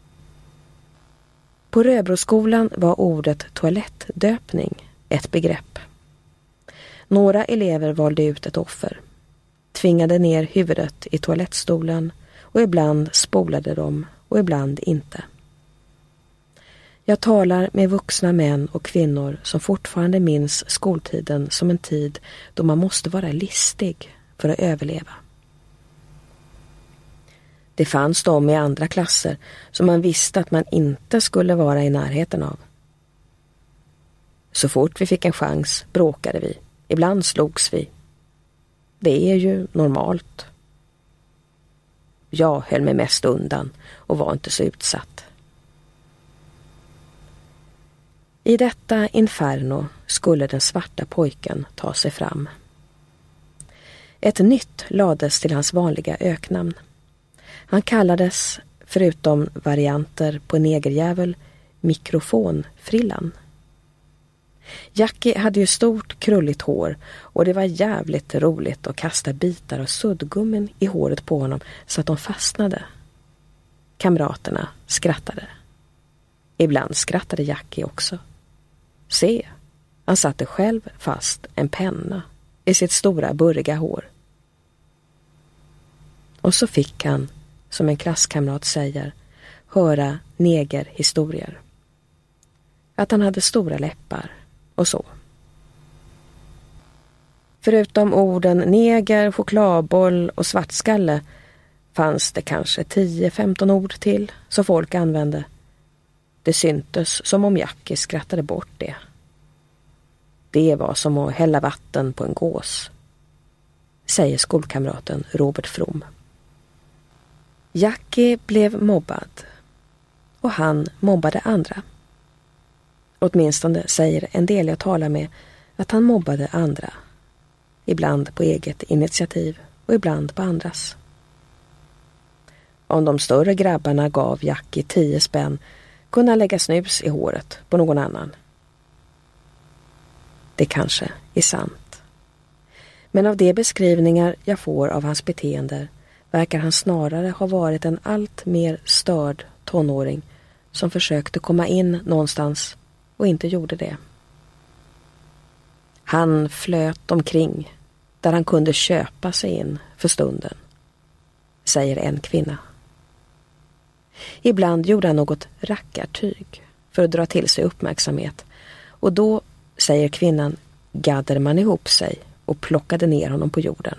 På Röbroskolan var ordet toalettdöpning ett begrepp. Några elever valde ut ett offer, tvingade ner huvudet i toalettstolen och ibland spolade de och ibland inte. Jag talar med vuxna män och kvinnor som fortfarande minns skoltiden som en tid då man måste vara listig för att överleva. Det fanns de i andra klasser som man visste att man inte skulle vara i närheten av. Så fort vi fick en chans bråkade vi. Ibland slogs vi. Det är ju normalt. Jag höll mig mest undan och var inte så utsatt. I detta inferno skulle den svarta pojken ta sig fram. Ett nytt lades till hans vanliga öknamn. Han kallades, förutom varianter på negerjävel, mikrofonfrillan. Jackie hade ju stort krulligt hår och det var jävligt roligt att kasta bitar av suddgummin i håret på honom så att de fastnade. Kamraterna skrattade. Ibland skrattade Jackie också. Se, han satte själv fast en penna i sitt stora burriga hår. Och så fick han, som en klasskamrat säger, höra negerhistorier. Att han hade stora läppar och så. Förutom orden neger, chokladboll och svartskalle fanns det kanske tio femton ord till som folk använde. Det syntes som om Jackie skrattade bort det. Det var som att hälla vatten på en gås, säger skolkamraten Robert From. Jackie blev mobbad och han mobbade andra. Åtminstone säger en del jag talar med att han mobbade andra. Ibland på eget initiativ och ibland på andras. Om de större grabbarna gav Jackie tio spänn kunde han lägga snus i håret på någon annan. Det kanske är sant. Men av de beskrivningar jag får av hans beteende verkar han snarare ha varit en allt mer störd tonåring som försökte komma in någonstans och inte gjorde det. Han flöt omkring där han kunde köpa sig in för stunden, säger en kvinna. Ibland gjorde han något rackartyg för att dra till sig uppmärksamhet och då, säger kvinnan, gaddade man ihop sig och plockade ner honom på jorden.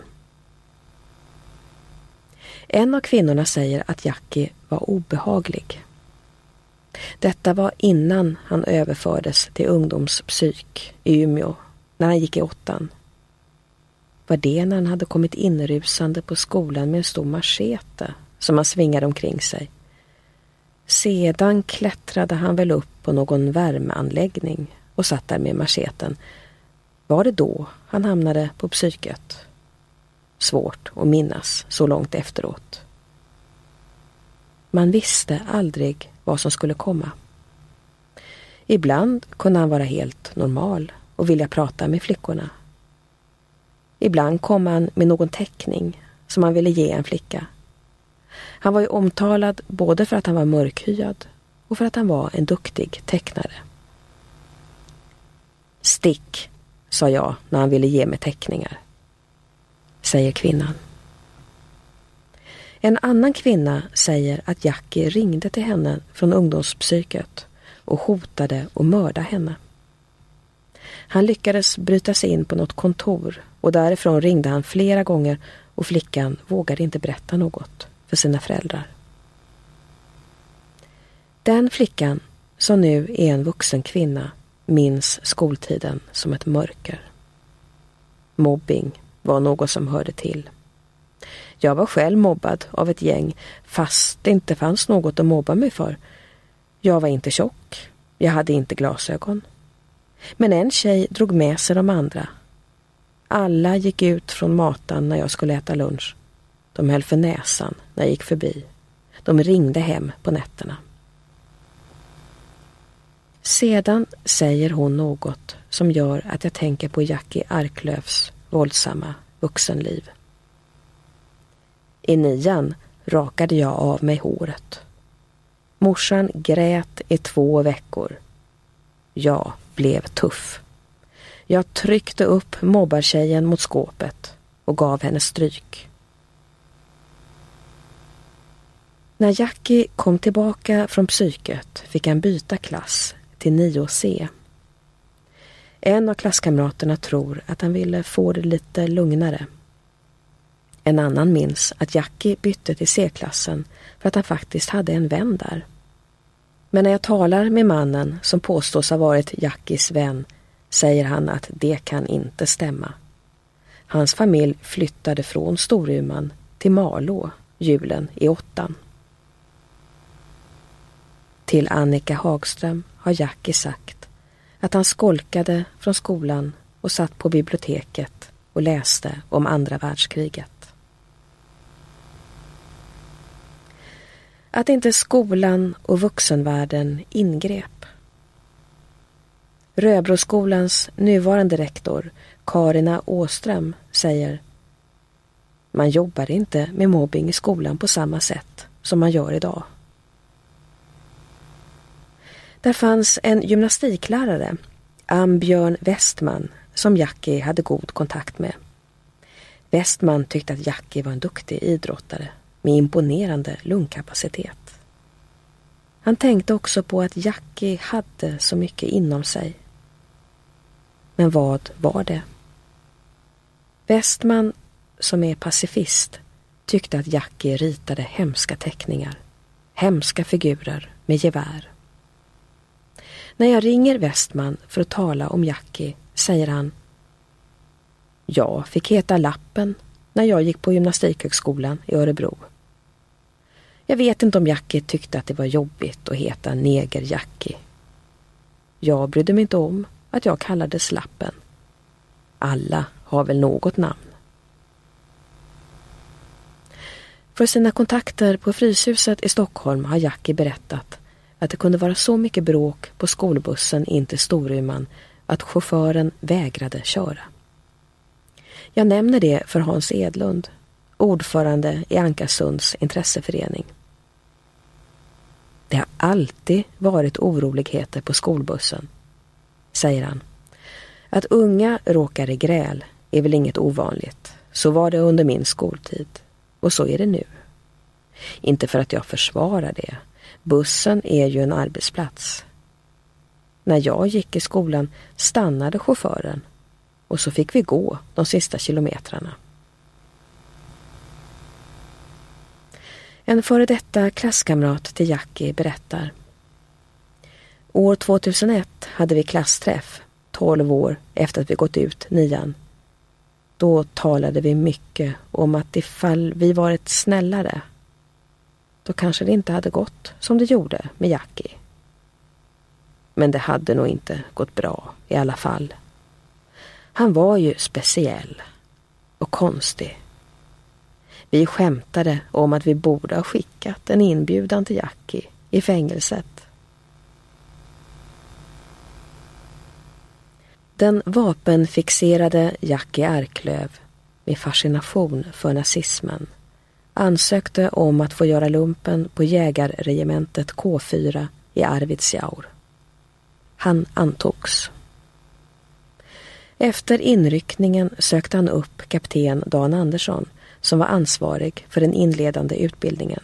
En av kvinnorna säger att Jackie var obehaglig. Detta var innan han överfördes till ungdomspsyk i Umeå när han gick i åttan. Var det när han hade kommit inrusande på skolan med en stor machete som han svingade omkring sig. Sedan klättrade han väl upp på någon värmeanläggning och satt där med macheten. Var det då han hamnade på psyket? Svårt att minnas så långt efteråt. Man visste aldrig vad som skulle komma. Ibland kunde han vara helt normal och vilja prata med flickorna. Ibland kom han med någon teckning som han ville ge en flicka. Han var ju omtalad både för att han var mörkhyad och för att han var en duktig tecknare. Stick, sa jag när han ville ge mig teckningar, säger kvinnan. En annan kvinna säger att Jackie ringde till henne från ungdomspsyket och hotade att mörda henne. Han lyckades bryta sig in på något kontor och därifrån ringde han flera gånger och flickan vågade inte berätta något för sina föräldrar. Den flickan, som nu är en vuxen kvinna, minns skoltiden som ett mörker. Mobbing var något som hörde till. Jag var själv mobbad av ett gäng fast det inte fanns något att mobba mig för. Jag var inte tjock, jag hade inte glasögon. Men en tjej drog med sig de andra. Alla gick ut från matan när jag skulle äta lunch. De höll för näsan när jag gick förbi. De ringde hem på nätterna. Sedan säger hon något som gör att jag tänker på Jackie Arklövs våldsamma vuxenliv. I nian rakade jag av mig håret. Morsan grät i två veckor. Jag blev tuff. Jag tryckte upp mobbartjejen mot skåpet och gav henne stryk. När Jackie kom tillbaka från psyket fick han byta klass till nio C. En av klasskamraterna tror att han ville få det lite lugnare. En annan minns att Jackie bytte till C-klassen för att han faktiskt hade en vän där. Men när jag talar med mannen som påstås ha varit Jackies vän säger han att det kan inte stämma. Hans familj flyttade från Storuman till Malå julen i åttan. Till Annika Hagström har Jackie sagt att han skolkade från skolan och satt på biblioteket och läste om andra världskriget. Att inte skolan och vuxenvärlden ingrep. Röbroskolans nuvarande rektor Karina Åström säger: man jobbar inte med mobbing i skolan på samma sätt som man gör idag. Där fanns en gymnastiklärare, Ambjörn Westman, som Jackie hade god kontakt med. Westman tyckte att Jackie var en duktig idrottare med imponerande lungkapacitet. Han tänkte också på att Jackie hade så mycket inom sig. Men vad var det? Westman, som är pacifist, tyckte att Jackie ritade hemska teckningar, hemska figurer med gevär. När jag ringer Westman för att tala om Jackie säger han. Jag fick heta Lappen när jag gick på gymnastikhögskolan i Örebro. Jag vet inte om Jackie tyckte att det var jobbigt att heta Neger Jackie. Jag brydde mig inte om att jag kallades Lappen. Alla har väl något namn. För sina kontakter på Fryshuset i Stockholm har Jackie berättat att det kunde vara så mycket bråk på skolbussen in till Storuman att chauffören vägrade köra. Jag nämner det för Hans Edlund, ordförande i Ankarsunds intresseförening. Det har alltid varit oroligheter på skolbussen, säger han. Att unga råkar i gräl är väl inget ovanligt. Så var det under min skoltid. Och så är det nu. Inte för att jag försvarar det. Bussen är ju en arbetsplats. När jag gick i skolan stannade chauffören. Och så fick vi gå de sista kilometrarna. En före detta klasskamrat till Jackie berättar. År tvåtusenett hade vi klassträff, tolv år efter att vi gått ut nian. Då talade vi mycket om att ifall vi varit snällare, då kanske det inte hade gått som det gjorde med Jackie. Men det hade nog inte gått bra i alla fall. Han var ju speciell och konstig. Vi skämtade om att vi borde ha skickat en inbjudan till Jackie i fängelset. Den vapenfixerade Jackie Arklöv med fascination för nazismen ansökte om att få göra lumpen på jägarregementet K fyra i Arvidsjaur. Han antogs. Efter inryckningen sökte han upp kapten Dan Andersson som var ansvarig för den inledande utbildningen.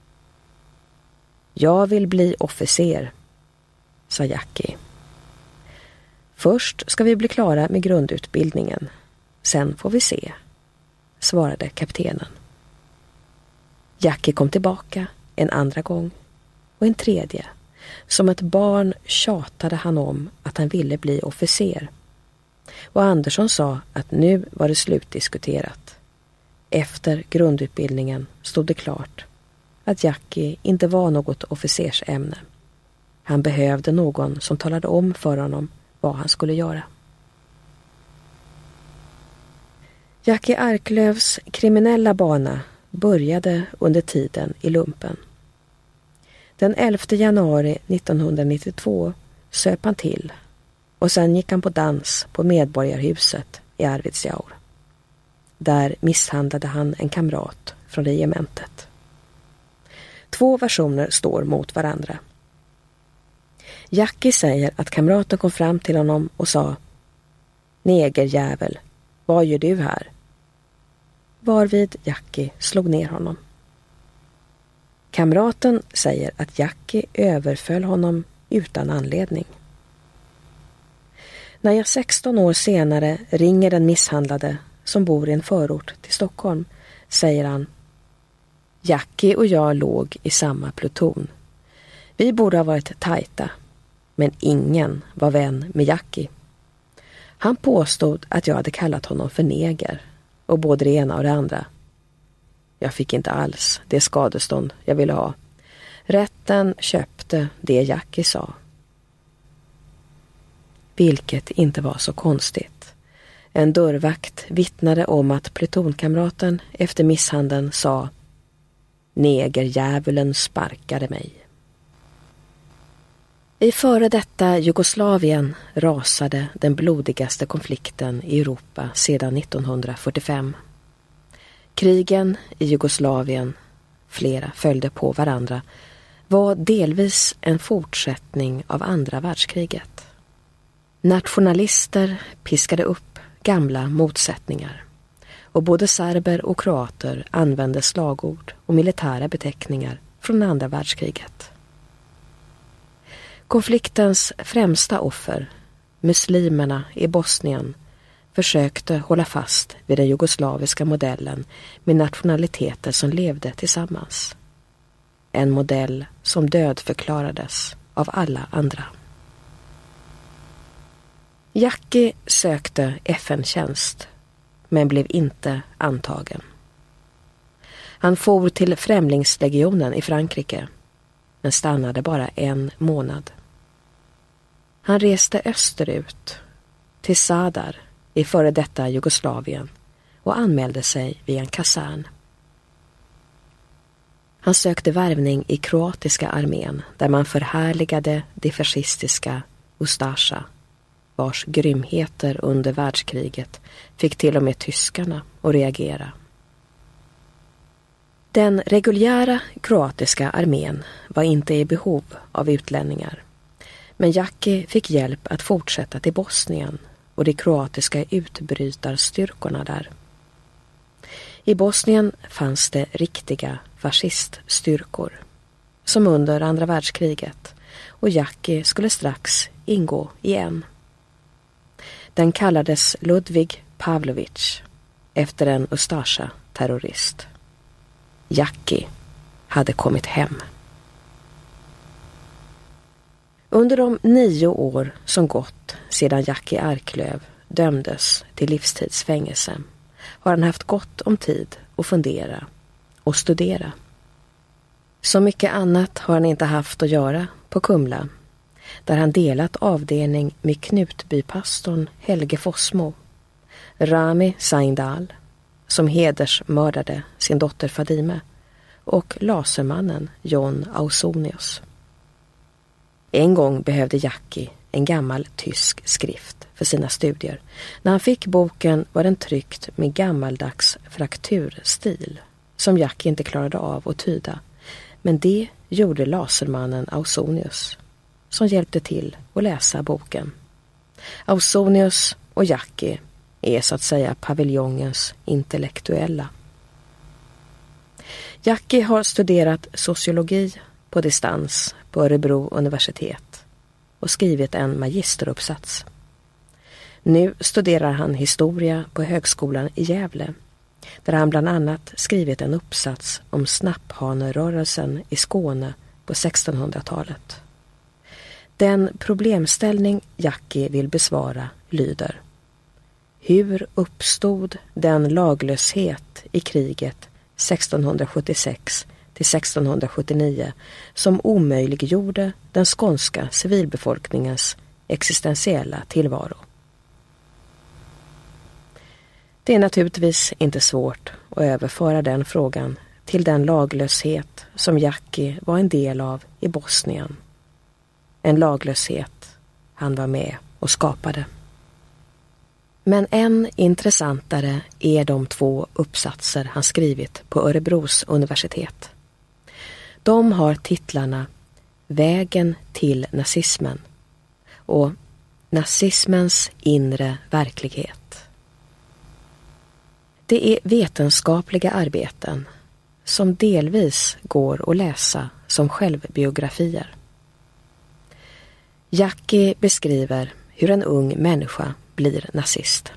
Jag vill bli officer, sa Jackie. Först ska vi bli klara med grundutbildningen. Sen får vi se, svarade kaptenen. Jackie kom tillbaka en andra gång och en tredje. Som ett barn tjatade han om att han ville bli officer. Och Andersson sa att nu var det slutdiskuterat. Efter grundutbildningen stod det klart att Jackie inte var något officersämne. Han behövde någon som talade om för honom vad han skulle göra. Jackie Arklövs kriminella bana började under tiden i lumpen. Den elfte januari nittonhundranittiotvå söp han till och sen gick han på dans på Medborgarhuset i Arvidsjaur. Där misshandlade han en kamrat från regementet. Två versioner står mot varandra. Jackie säger att kamraten kom fram till honom och sa: Negerjävel, vad gör du här? Varvid Jackie slog ner honom. Kamraten säger att Jackie överföll honom utan anledning. När jag sexton år senare ringer den misshandlade som bor i en förort till Stockholm, säger han: Jackie och jag låg i samma pluton. Vi borde ha varit tajta, men ingen var vän med Jackie. Han påstod att jag hade kallat honom för neger och både det ena och det andra. Jag fick inte alls det skadestånd jag ville ha. Rätten köpte det Jackie sa. Vilket inte var så konstigt. En dörrvakt vittnade om att plutonkamraten efter misshandeln sa: Negerjävulen sparkade mig. I före detta Jugoslavien rasade den blodigaste konflikten i Europa sedan nittonhundrafyrtiofem. Krigen i Jugoslavien, flera följde på varandra, var delvis en fortsättning av andra världskriget. Nationalister piskade upp gamla motsättningar och både serber och kroater använde slagord och militära beteckningar från andra världskriget. Konfliktens främsta offer, muslimerna i Bosnien, försökte hålla fast vid den jugoslaviska modellen med nationaliteter som levde tillsammans. En modell som dödförklarades av alla andra. Jackie sökte F N-tjänst men blev inte antagen. Han for till Främlingslegionen i Frankrike men stannade bara en månad. Han reste österut till Zadar i före detta Jugoslavien och anmälde sig vid en kasern. Han sökte värvning i kroatiska armén där man förhärligade det fascistiska Ustasja, vars grymheter under världskriget fick till och med tyskarna att reagera. Den reguljära kroatiska armén var inte i behov av utlänningar, men Jackie fick hjälp att fortsätta till Bosnien och de kroatiska utbrytarstyrkorna där. I Bosnien fanns det riktiga fasciststyrkor, som under andra världskriget, och Jackie skulle strax ingå i en. Den kallades Ludvig Pavlovic efter en Ustasja-terrorist. Jackie hade kommit hem. Under de nio år som gått sedan Jackie Arklöv dömdes till livstidsfängelse har han haft gott om tid att fundera och studera. Så mycket annat har han inte haft att göra på Kumla, där han delat avdelning med Knutbypastorn Helge Fossmo, Rami Saindal, som hedersmördade sin dotter Fadime, och lasermannen John Ausonius. En gång behövde Jackie en gammal tysk skrift för sina studier. När han fick boken var den tryckt med gammaldags frakturstil som Jackie inte klarade av att tyda. Men det gjorde lasermannen Ausonius, som hjälpte till att läsa boken. Ausonius och Jackie är så att säga paviljongens intellektuella. Jackie har studerat sociologi på distans på Örebro universitet och skrivit en magisteruppsats. Nu studerar han historia på högskolan i Gävle, där han bland annat skrivit en uppsats om snapphanerörelsen i Skåne på sextonhundratalet. Den problemställning Jackie vill besvara lyder: hur uppstod den laglöshet i kriget sextonhundrasjuttiosex till sextonhundrasjuttionio som omöjliggjorde den skånska civilbefolkningens existentiella tillvaro? Det är naturligtvis inte svårt att överföra den frågan till den laglöshet som Jackie var en del av i Bosnien. En laglöshet han var med och skapade. Men än intressantare är de två uppsatser han skrivit på Örebros universitet. De har titlarna Vägen till nazismen och Nazismens inre verklighet. Det är vetenskapliga arbeten som delvis går att läsa som självbiografier. Jackie beskriver hur en ung människa blir nazist.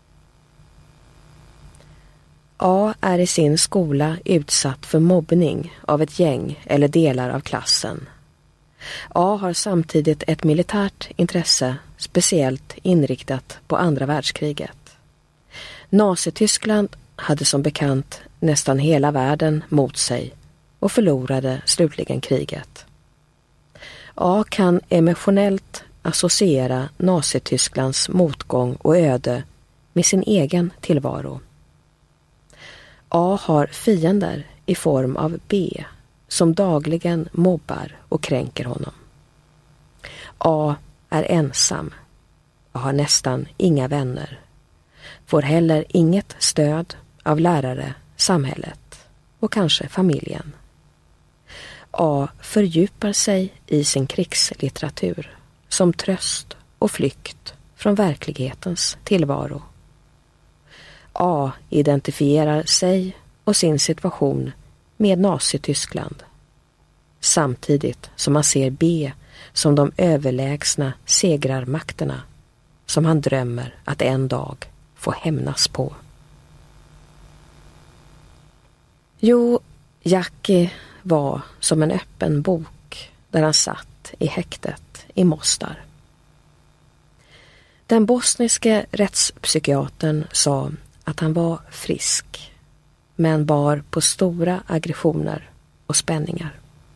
A är i sin skola utsatt för mobbning av ett gäng eller delar av klassen. A har samtidigt ett militärt intresse speciellt inriktat på andra världskriget. Nazityskland hade som bekant nästan hela världen mot sig och förlorade slutligen kriget. A kan emotionellt associera Nazitysklands motgång och öde med sin egen tillvaro. A har fiender i form av B som dagligen mobbar och kränker honom. A är ensam och har nästan inga vänner. Får heller inget stöd av lärare, samhället och kanske familjen. A fördjupar sig i sin krigslitteratur som tröst och flykt från verklighetens tillvaro. A identifierar sig och sin situation med Nazityskland, samtidigt som man ser B som de överlägsna segrarmakterna som han drömmer att en dag få hämnas på. Jo, Jackie var som en öppen bok där han satt i häktet i Mostar. Den bosniske rättspsykiatern sa att han var frisk, men bar på stora aggressioner och spänningar.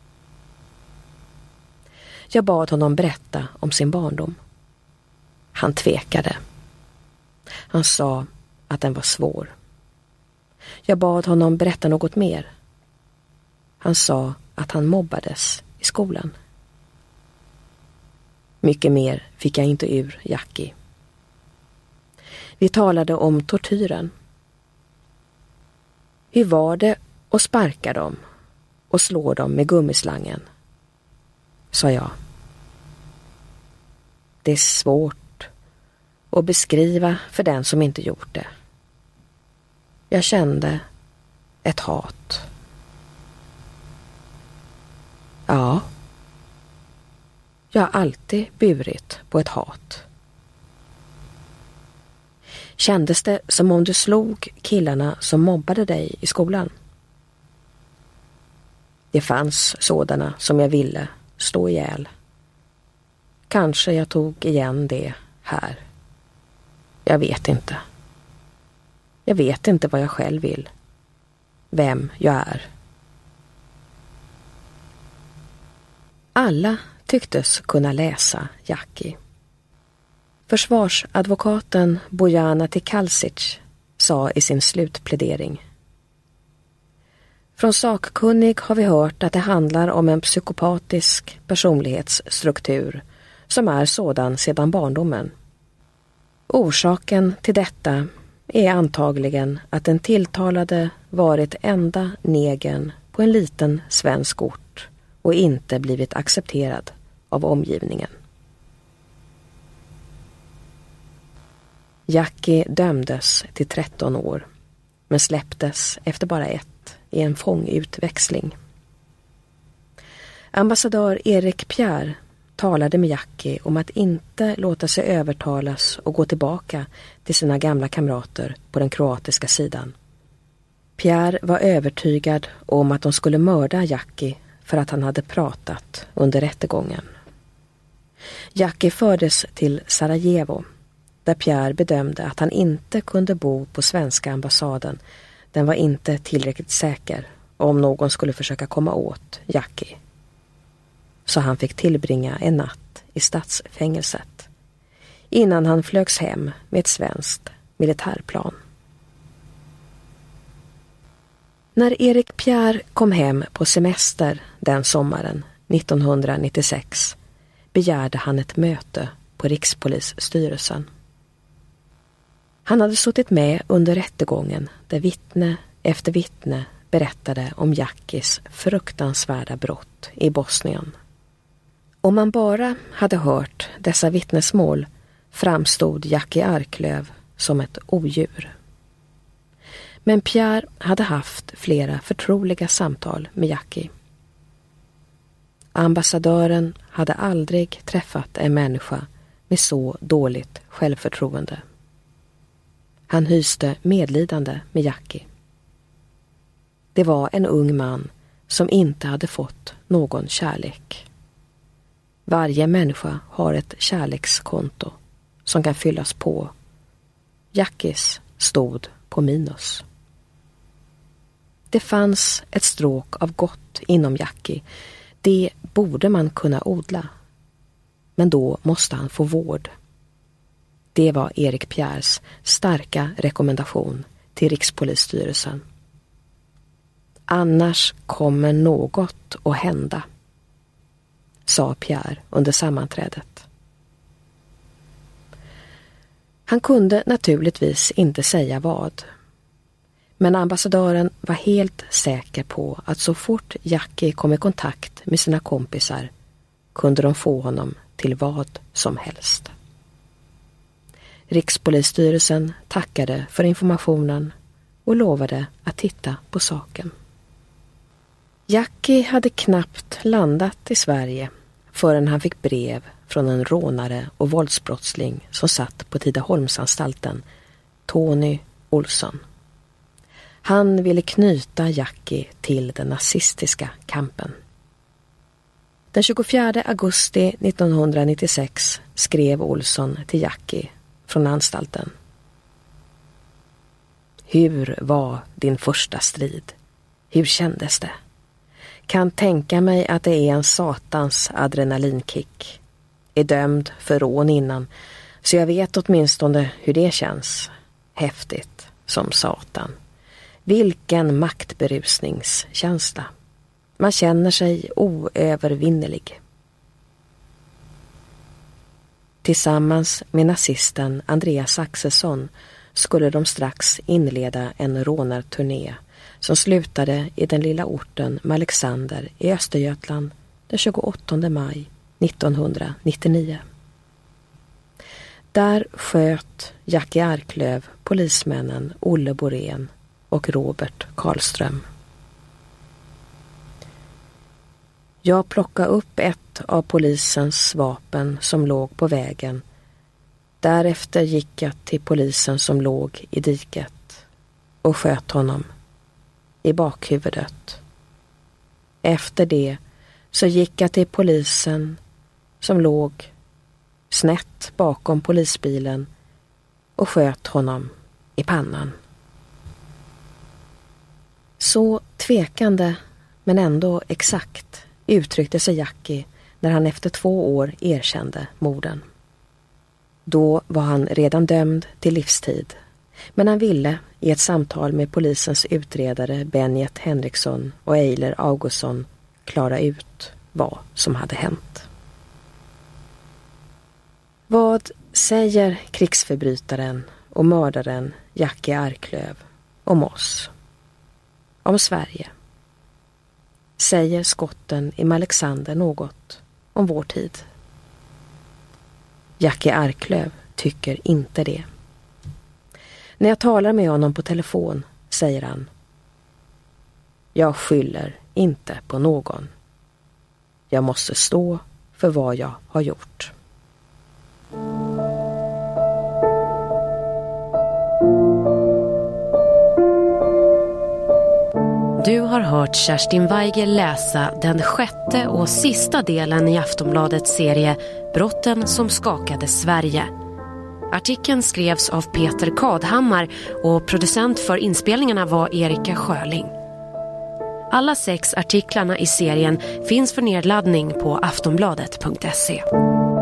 Jag bad honom berätta om sin barndom. Han tvekade. Han sa att den var svår. Jag bad honom berätta något mer. Han sa att han mobbades i skolan. Mycket mer fick jag inte ur Jackie. Vi talade om tortyren. Hur var det att sparka dem och slå dem med gummislangen? Sa jag. Det är svårt att beskriva för den som inte gjort det. Jag kände ett hat. Ja. Jag har alltid burit på ett hat. Kändes det som om du slog killarna som mobbade dig i skolan? Det fanns sådana som jag ville slå ihjäl. Kanske jag tog igen det här. Jag vet inte. Jag vet inte vad jag själv vill. Vem jag är. Alla tycktes kunna läsa Jackie. Försvarsadvokaten Bojana Tikalsic sa i sin slutplädering: från sakkunnig har vi hört att det handlar om en psykopatisk personlighetsstruktur som är sådan sedan barndomen. Orsaken till detta är antagligen att den tilltalade varit enda negern på en liten svensk ort och inte blivit accepterad av omgivningen. Jackie dömdes till tretton år, men släpptes efter bara ett i en fångutväxling. Ambassadör Erik Pierre talade med Jackie om att inte låta sig övertalas och gå tillbaka till sina gamla kamrater på den kroatiska sidan. Pierre var övertygad om att de skulle mörda Jackie för att han hade pratat under rättegången. Jackie fördes till Sarajevo, där Pierre bedömde att han inte kunde bo på svenska ambassaden. Den var inte tillräckligt säker om någon skulle försöka komma åt Jackie. Så han fick tillbringa en natt i stadsfängelset innan han flögs hem med ett svenskt militärplan. När Erik Pierre kom hem på semester den sommaren nittonhundranittiosex begärde han ett möte på Rikspolisstyrelsen. Han hade suttit med under rättegången där vittne efter vittne berättade om Jackies fruktansvärda brott i Bosnien. Om man bara hade hört dessa vittnesmål framstod Jackie Arklöv som ett odjur. Men Pierre hade haft flera förtroliga samtal med Jackie. Ambassadören hade aldrig träffat en människa med så dåligt självförtroende. Han hyste medlidande med Jackie. Det var en ung man som inte hade fått någon kärlek. Varje människa har ett kärlekskonto som kan fyllas på. Jackies stod på minus. Det fanns ett stråk av gott inom Jackie. Det borde man kunna odla. Men då måste han få vård. Det var Erik Pierres starka rekommendation till Rikspolisstyrelsen. Annars kommer något att hända, sa Pierre under sammanträdet. Han kunde naturligtvis inte säga vad. Men ambassadören var helt säker på att så fort Jackie kom i kontakt med sina kompisar kunde de få honom till vad som helst. Rikspolisstyrelsen tackade för informationen och lovade att titta på saken. Jackie hade knappt landat i Sverige förrän han fick brev från en rånare och våldsbrottsling som satt på Tidaholmsanstalten, Tony Olsson. Han ville knyta Jackie till den nazistiska kampen. Den tjugofjärde augusti nittonhundranittiosex skrev Olsson till Jackie från anstalten. Hur var din första strid? Hur kändes det? Kan tänka mig att det är en satans adrenalinkick. Är dömd för rån innan, så jag vet åtminstone hur det känns. Häftigt som satan. Vilken maktberusningskänsla. Man känner sig oövervinnerlig. Tillsammans med nazisten Andreas Axelsson skulle de strax inleda en rånarturné som slutade i den lilla orten Malexander i Östergötland den tjugoåttonde maj nittonhundranittionio. Där sköt Jackie Arklöv polismännen Olle Borén och Robert Karlström. Jag plockade upp ett av polisens vapen som låg på vägen. Därefter gick jag till polisen som låg i diket och sköt honom i bakhuvudet. Efter det så gick jag till polisen som låg snett bakom polisbilen och sköt honom i pannan. Så tvekande men ändå exakt uttryckte sig Jackie när han efter två år erkände morden. Då var han redan dömd till livstid, men han ville i ett samtal med polisens utredare Benjet Henriksson och Eiler Augustsson klara ut vad som hade hänt. Vad säger krigsförbrytaren och mördaren Jackie Arklöv om oss? Om Sverige? Säger skotten i Malexander något om vår tid? Jackie Arklöv tycker inte det. När jag talar med honom på telefon säger han: jag skyller inte på någon. Jag måste stå för vad jag har gjort. Du har hört Kerstin Weigel läsa den sjätte och sista delen i Aftonbladets serie Brotten som skakade Sverige. Artikeln skrevs av Peter Kadhammar och producent för inspelningarna var Erika Sjöling. Alla sex artiklarna i serien finns för nedladdning på aftonbladet punkt se.